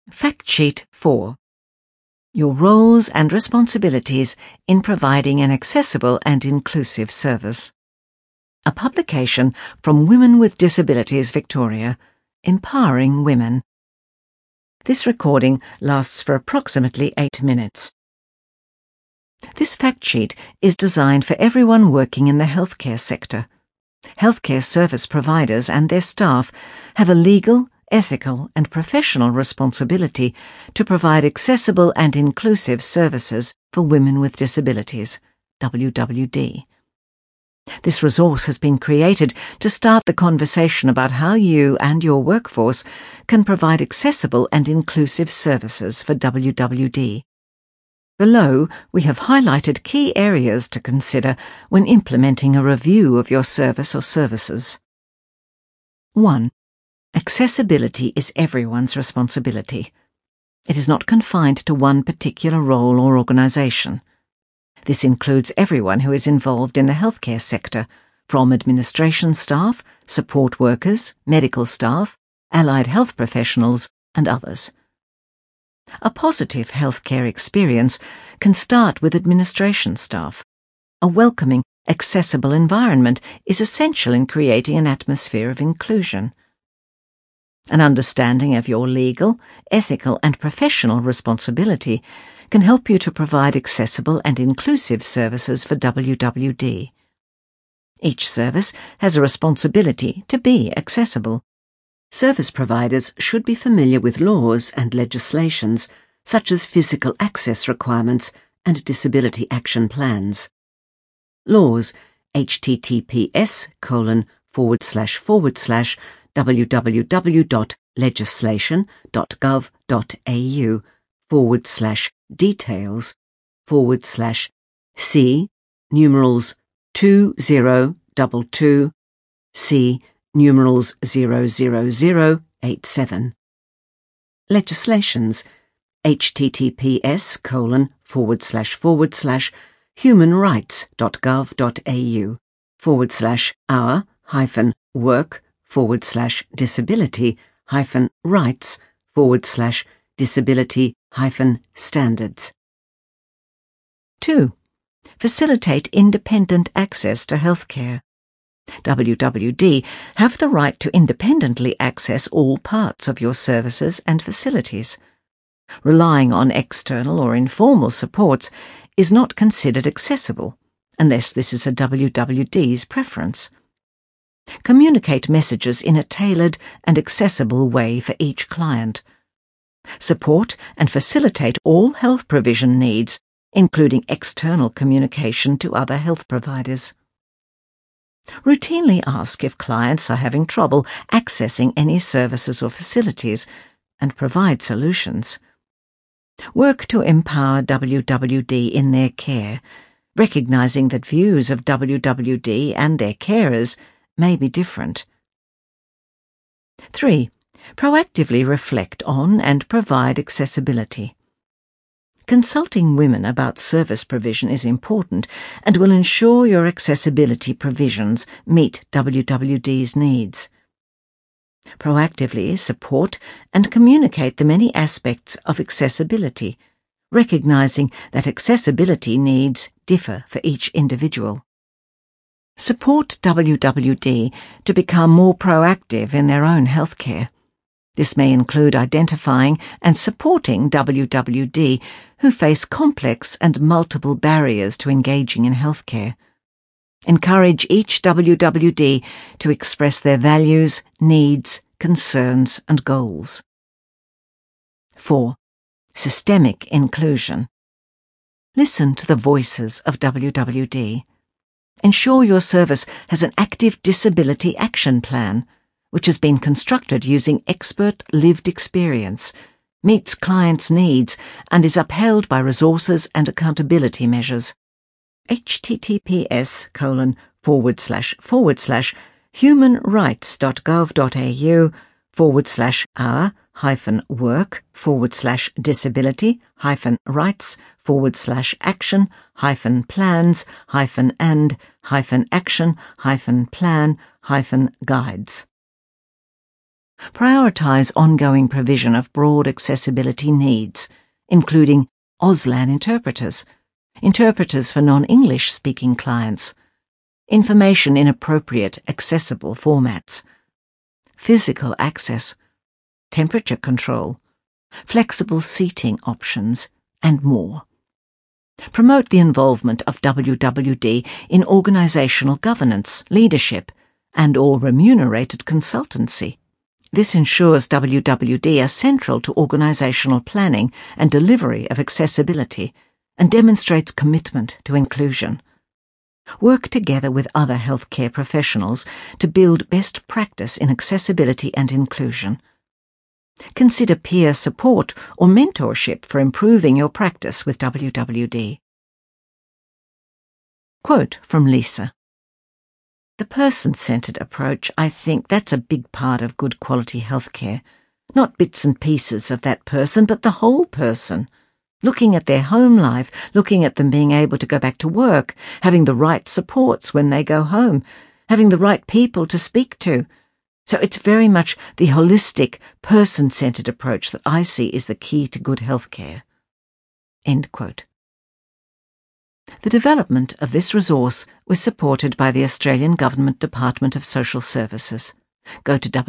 Fact Sheet 4. Your roles and responsibilities in providing an accessible and inclusive service. A publication from Women with Disabilities Victoria, empowering women. This recording lasts for approximately 8 minutes. This fact sheet is designed for everyone working in the healthcare sector. Healthcare service providers and their staff have a legal, ethical and professional responsibility to provide accessible and inclusive services for women with disabilities, WWD. This resource has been created to start the conversation about how you and your workforce can provide accessible and inclusive services for WWD. Below, we have highlighted key areas to consider when implementing a review of your service or services. 1. Accessibility is everyone's responsibility. It is not confined to one particular role or organisation. This includes everyone who is involved in the healthcare sector, from administration staff, support workers, medical staff, allied health professionals, and others. A positive healthcare experience can start with administration staff. A welcoming, accessible environment is essential in creating an atmosphere of inclusion. An understanding of your legal, ethical and professional responsibility can help you to provide accessible and inclusive services for WWD. Each service has a responsibility to be accessible. Service providers should be familiar with laws and legislations such as physical access requirements and disability action plans. Laws https://www.legislation.gov.au/details/C:000087. Legislations https://humanrights.gov.au/our-work/disability-rights/disability-standards. 2. Facilitate independent access to healthcare. WWD have the right to independently access all parts of your services and facilities. Relying on external or informal supports is not considered accessible unless this is a WWD's preference. Communicate messages in a tailored and accessible way for each client. Support and facilitate all health provision needs, including external communication to other health providers. Routinely ask if clients are having trouble accessing any services or facilities and provide solutions. Work to empower WWD in their care, recognising that views of WWD and their carers may be different. 3. Proactively reflect on and provide accessibility. Consulting women about service provision is important and will ensure your accessibility provisions meet WWD's needs. Proactively support and communicate the many aspects of accessibility, recognising that accessibility needs differ for each individual. Support WWD to become more proactive in their own healthcare. This may include identifying and supporting WWD who face complex and multiple barriers to engaging in healthcare. Encourage each WWD to express their values, needs, concerns and goals. 4. Systemic inclusion. Listen to the voices of WWD. Ensure your service has an active disability action plan, which has been constructed using expert lived experience, meets clients' needs, and is upheld by resources and accountability measures. https://our-work/disability-rights/action-plans-action-plan-guides. Prioritise ongoing provision of broad accessibility needs, including Auslan interpreters, interpreters for non-English speaking clients, information in appropriate, accessible formats, physical access, temperature control, flexible seating options, and more. Promote the involvement of WWD in organisational governance, leadership, and/or remunerated consultancy. This ensures WWD are central to organisational planning and delivery of accessibility and demonstrates commitment to inclusion. Work together with other healthcare professionals to build best practice in accessibility and inclusion. Consider peer support or mentorship for improving your practice with WWD. Quote from Lisa. The person-centred approach, I think that's a big part of good quality healthcare. Not bits and pieces of that person, but the whole person. Looking at their home life, looking at them being able to go back to work, having the right supports when they go home, having the right people to speak to. So it's very much the holistic, person-centred approach that I see is the key to good healthcare. End quote. The development of this resource was supported by the Australian Government Department of Social Services. Go to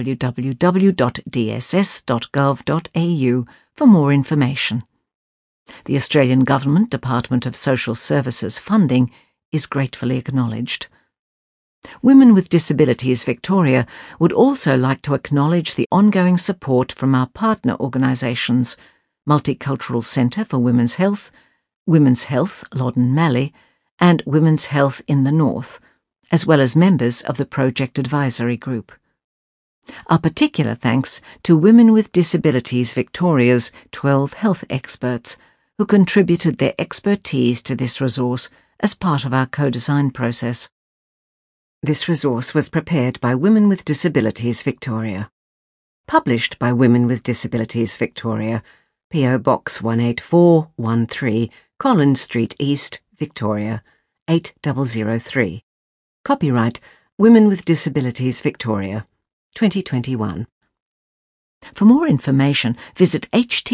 www.dss.gov.au for more information. The Australian Government Department of Social Services funding is gratefully acknowledged. Women with Disabilities Victoria would also like to acknowledge the ongoing support from our partner organisations, Multicultural Centre for Women's Health, Women's Health Loddon Mallee, and Women's Health in the North, as well as members of the Project Advisory Group. Our particular thanks to Women with Disabilities Victoria's 12 health experts who contributed their expertise to this resource as part of our co-design process. This resource was prepared by Women with Disabilities Victoria. Published by Women with Disabilities Victoria, P.O. Box 18413, Collins Street East, Victoria, 8003. Copyright Women with Disabilities Victoria, 2021. For more information, visit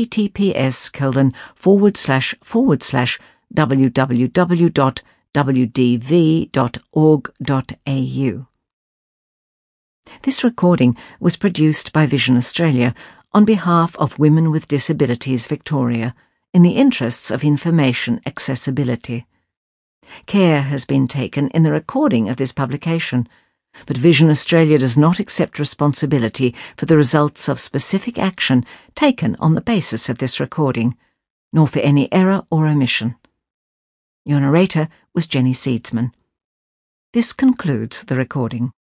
https://www.wdv.org.au. This recording was produced by Vision Australia on behalf of Women with Disabilities Victoria in the interests of information accessibility. Care has been taken in the recording of this publication, but Vision Australia does not accept responsibility for the results of specific action taken on the basis of this recording, nor for any error or omission. Your narrator was Jenny Seedsman. This concludes the recording.